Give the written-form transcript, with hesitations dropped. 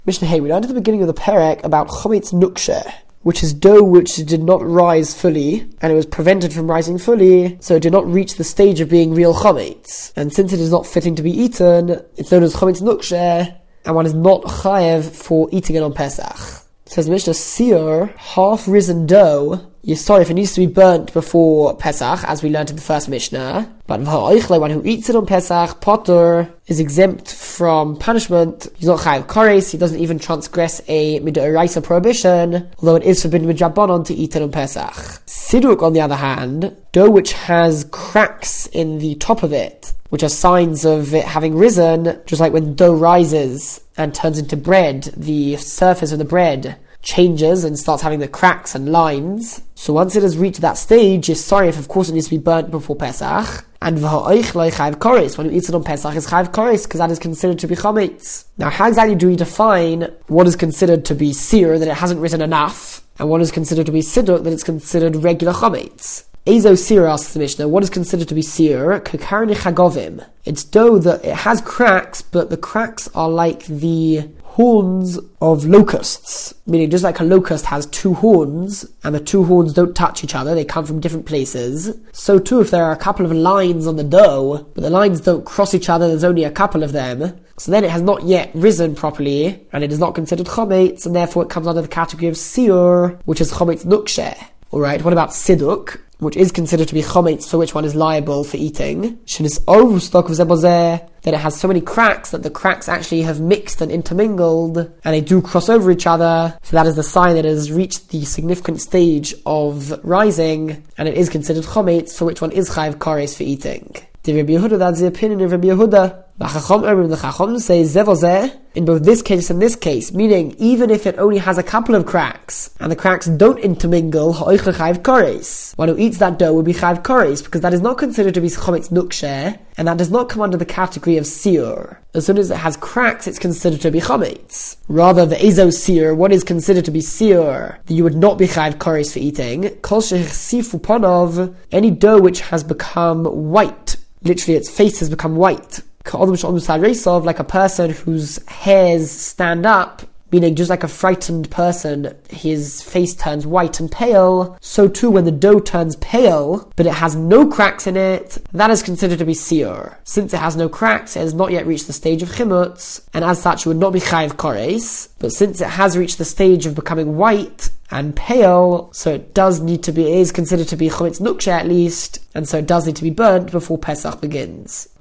Mishnah Hey, we learned at the beginning of the Perek about Chometz Nukshe, which is dough which did not rise fully, and it was prevented from rising fully, so it did not reach the stage of being real Chometz. And since it is not fitting to be eaten, it's known as Chometz Nukshe, and one is not chayev for eating it on Pesach. It says Mishnah, sear, half-risen dough, if it needs to be burnt before Pesach, as we learned in the first Mishnah. But one who eats it on Pesach, Potter, is exempt from punishment. He's not chayav kares, he doesn't even transgress a midoraisa prohibition, although it is forbidden midrabanan to eat it on Pesach. Siduk, on the other hand, dough which has cracks in the top of it, which are signs of it having risen, just like when dough rises and turns into bread, the surface of the bread changes and starts having the cracks and lines. So once it has reached that stage, if of course it needs to be burnt before Pesach. And chayav kares, when you eat it on Pesach, is chayav kares, because that is considered to be chametz. Now, how exactly do we define what is considered to be seer, that it hasn't risen enough, and what is considered to be siduk, that it's considered regular chametz? Ezo seer, asks the Mishnah, what is considered to be seer? Kakarni chagovim. It's dough that it has cracks, but the cracks are like the horns of locusts, meaning just like a locust has two horns, and the two horns don't touch each other, they come from different places. So too, if there are a couple of lines on the dough, but the lines don't cross each other, there's only a couple of them, so then it has not yet risen properly, and it is not considered chometz, and therefore it comes under the category of seer, which is chometz nukshe. Alright, what about siduk, which is considered to be chometz, for which one is liable for eating? That it has so many cracks that the cracks actually have mixed and intermingled, and they do cross over each other, so that is the sign that it has reached the significant stage of rising, and it is considered chometz, for which one is chayav kares for eating. The Rabbi Yehuda, that's the opinion of Rabbi Yehuda. The Chacham say zevozeh, in both this case and this case, meaning even if it only has a couple of cracks, and the cracks don't intermingle, ha'oichle chayav kares. One who eats that dough will be chayav kares, because that is not considered to be chometz nukshe, and that does not come under the category of seer. As soon as it has cracks, it's considered to be chometz. Rather, the ezo seer, what is considered to be seer, that you would not be chayav kares for eating, kol shechsifu panov, any dough which has become white, literally its face has become white, like a person whose hairs stand up, meaning just like a frightened person, his face turns white and pale. So too, when the dough turns pale, but it has no cracks in it, that is considered to be seer. Since it has no cracks, it has not yet reached the stage of chimutz, and as such, it would not be chayav kares. But since it has reached the stage of becoming white and pale, so it is considered to be chometz nukshe at least, and so it does need to be burnt before Pesach begins.